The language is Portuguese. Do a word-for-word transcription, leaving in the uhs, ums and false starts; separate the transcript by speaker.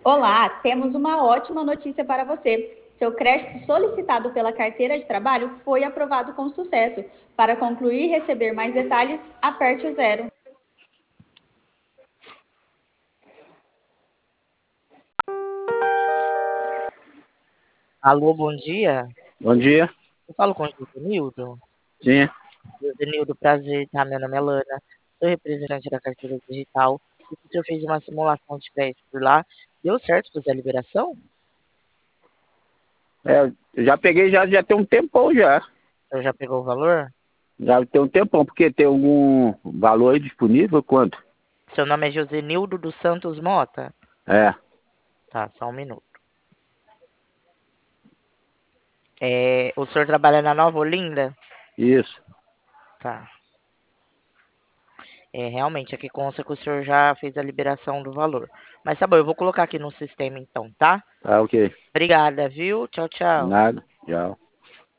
Speaker 1: Olá, temos uma ótima notícia para você. Seu crédito solicitado pela carteira de trabalho foi aprovado com sucesso. Para concluir e receber mais detalhes, aperte o zero.
Speaker 2: Alô, bom dia.
Speaker 3: Bom dia.
Speaker 2: Eu falo com o Josenildo.
Speaker 3: Sim.
Speaker 2: Josenildo, prazer, tá? Meu nome é Lana, sou representante da carteira digital. E o senhor fez uma simulação de crédito por lá. Deu certo fazer a liberação?
Speaker 3: É, eu já peguei já, já tem um tempão já.
Speaker 2: O senhor já pegou o valor?
Speaker 3: Já tem um tempão, porque tem algum valor aí disponível? Quanto?
Speaker 2: Seu nome é Josenildo dos Santos Mota?
Speaker 3: É,
Speaker 2: Tá, só um minuto. É, o senhor trabalha na Nova Olinda?
Speaker 3: isso.
Speaker 2: Tá. É, realmente, aqui consta que o senhor já fez a liberação do valor. Mas tá bom, eu vou colocar aqui no sistema então, tá?
Speaker 3: Tá ok.
Speaker 2: Obrigada, viu? Tchau,
Speaker 3: De
Speaker 2: tchau.
Speaker 3: nada. Tchau.